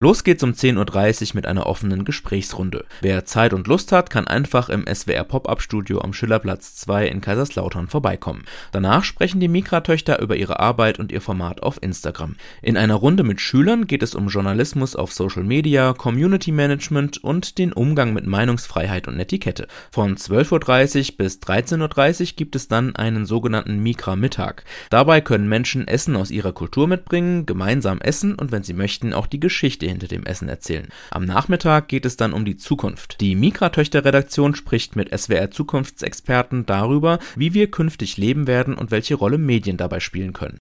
Los geht's um 10:30 Uhr mit einer offenen Gesprächsrunde. Wer Zeit und Lust hat, kann einfach im SWR Pop-Up-Studio am Schillerplatz 2 in Kaiserslautern vorbeikommen. Danach sprechen die Mikra-Töchter über ihre Arbeit und ihr Format auf Instagram. In einer Runde mit Schülern geht es um Journalismus auf Social Media, Community Management und den Umgang mit Meinungsfreiheit und Netiquette. Von 12:30 Uhr bis 13:30 Uhr gibt es dann einen sogenannten Mikra-Mittag. Dabei können Menschen Essen aus ihrer Kultur mitbringen, gemeinsam essen und wenn sie möchten auch die Geschichte hinter dem Essen erzählen. Am Nachmittag geht es dann um die Zukunft. Die Mikra-Töchter-Redaktion spricht mit SWR-Zukunftsexperten darüber, wie wir künftig leben werden und welche Rolle Medien dabei spielen können.